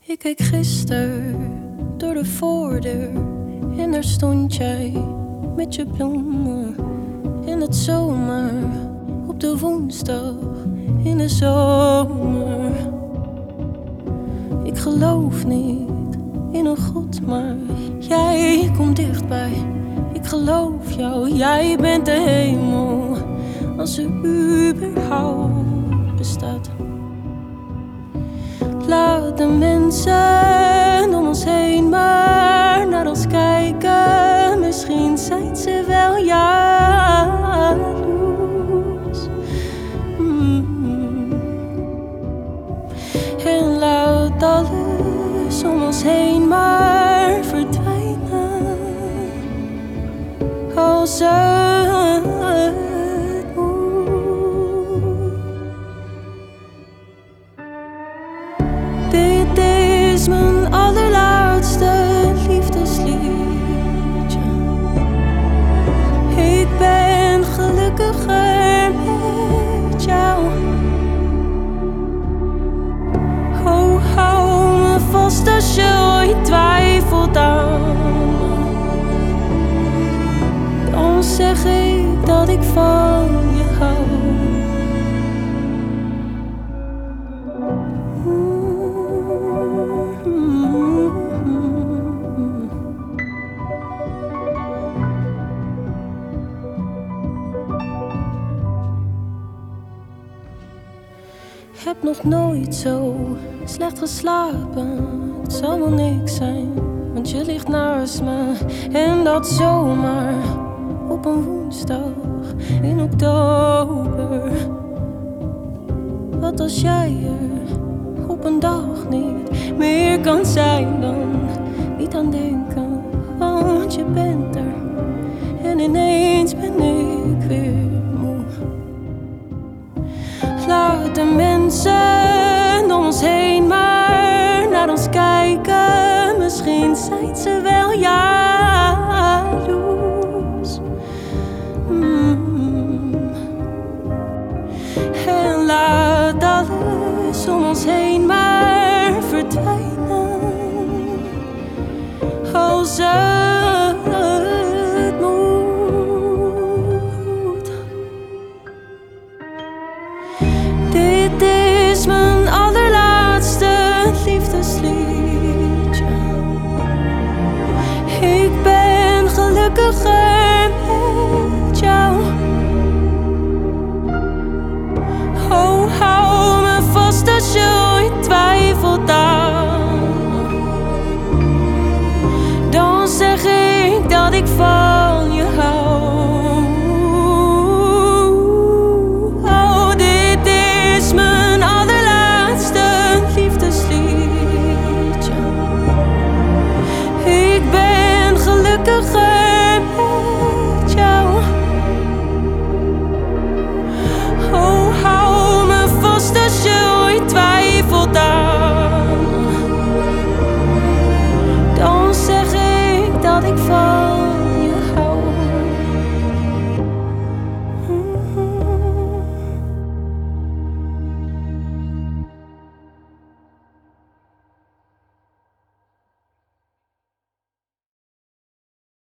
Ik keek gisteren door de voordeur en daar stond jij met je bloemen in het zomer, op de woensdag in de zomer. Ik geloof niet in een God, maar jij komt dichtbij. Ik geloof jou, jij bent de hemel, als ze überhaupt bestaat. Laat de mensen om ons heen maar naar ons kijken. Misschien zijn ze wel jaloers. En laat alles om ons heen maar verdwijnen, als het moet. Dit is mijn allerlaatste liefdesliedje. Ik ben gelukkiger met jou. Oh, hou me vast als je ooit twijfelt aan me. Dan zeg ik dat ik van je hou. Ik heb nog nooit zo slecht geslapen. Het zal wel niks zijn, want je ligt naast me. En dat zomaar op een woensdag in oktober. Wat als jij er op een dag niet meer kan zijn, dan niet aan denken, want je bent er. En ineens ben ik weer moe. Laat de mensen om ons heen maar naar ons kijken. Misschien zijn ze wel jaloers. En laat alles om ons heen maar verdwijnen, als het moet. Dit is mijn allerlaatste liefdesliedje. Ik ben gelukkiger met jou. Oh, hou me vast als je ooit twijfelt aan me. Dan zeg ik dat ik van